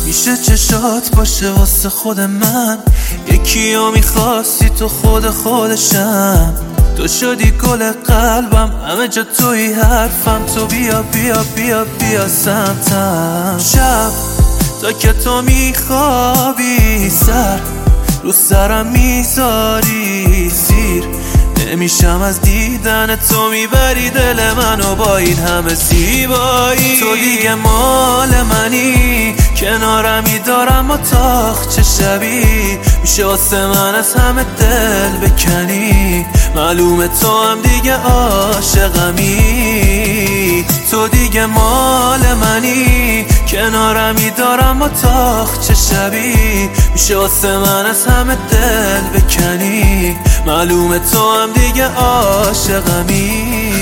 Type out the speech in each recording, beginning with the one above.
میشه چشات باشه واسه خود من، یکی رو میخواستی تو خودشم. تو شدی گل قلبم، همه جا توی حرفم. تو بیا بیا بیا بیا سمتم. شب تا که تو میخوابی سر رو سرم میذاری سیر، نمیشم از دیدن تو، میبری دل منو با این همه زیبایی. تو دیگه مال منی، کنارمی دارم و تاخ چه شبی، میشه واسه من از همه دل بکنی. معلومه تو هم دیگه عاشقمی. تو دیگه مال منی، کنارمی دارم و تاخ چه شبی، میشه واسه من از همه دل بکنی. معلومه تو هم دیگه عاشقمی.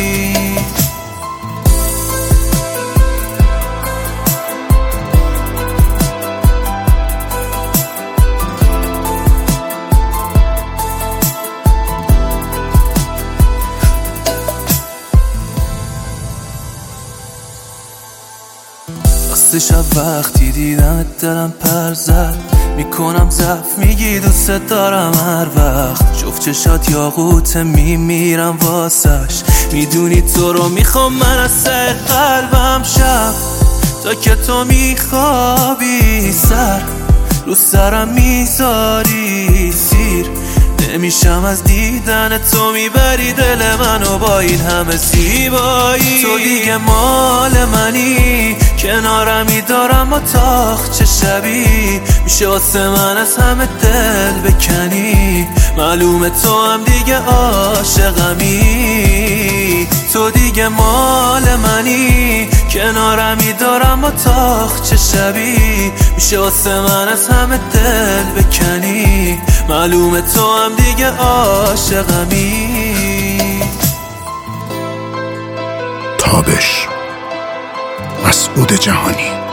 راستش وقتی دیدم دلم پر زد، میکنم ضعف میگی دوست دارم هر وقت. جفت چشات یاقوت میمیرم واسش، میدونی تو رو میخوام من از سر قلبم. شب تا که تو میخوابی سر رو سرم میذاری سیر، نمیشم از دیدن تو، میبری دل منو با این همه زیبایی. تو دیگه مال منی، کنارمی دارم و تاخ چه شبی، میشه واسه من از همه دل بکنی. معلومه تو هم دیگه عاشقمی. تو دیگه مال منی، کنارمی دارم و تاخ چه شبی، میشه واسه من از همه دل بکنی. معلومه تو هم دیگه عاشقمی. تابش، مسعود جهانی.